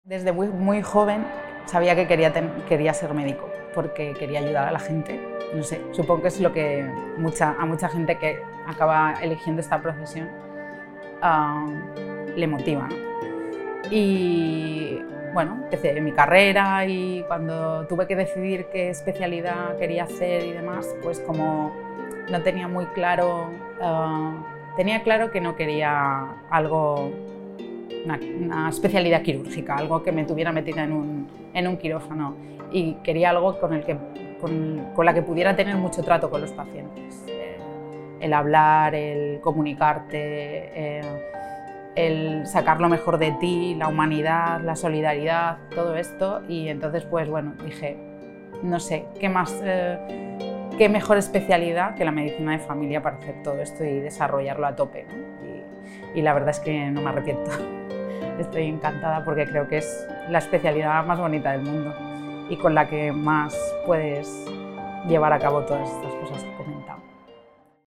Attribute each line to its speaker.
Speaker 1: Desde muy joven sabía que quería ser médico, porque quería ayudar a la gente. No sé, supongo que es lo que a mucha gente que acaba eligiendo esta profesión le motiva, ¿no? Y bueno, empecé mi carrera y cuando tuve que decidir qué especialidad quería hacer y demás, pues como no tenía muy claro, tenía claro que no quería una especialidad quirúrgica, algo que me tuviera metida en un quirófano, y quería algo con la que pudiera tener mucho trato con los pacientes. El hablar, el comunicarte, el sacar lo mejor de ti, la humanidad, la solidaridad, todo esto. Y entonces, pues bueno, dije, no sé, qué mejor especialidad que la medicina de familia para hacer todo esto y desarrollarlo a tope, ¿no? Y la verdad es que no me arrepiento. Estoy encantada porque creo que es la especialidad más bonita del mundo y con la que más puedes llevar a cabo todas estas cosas que he comentado.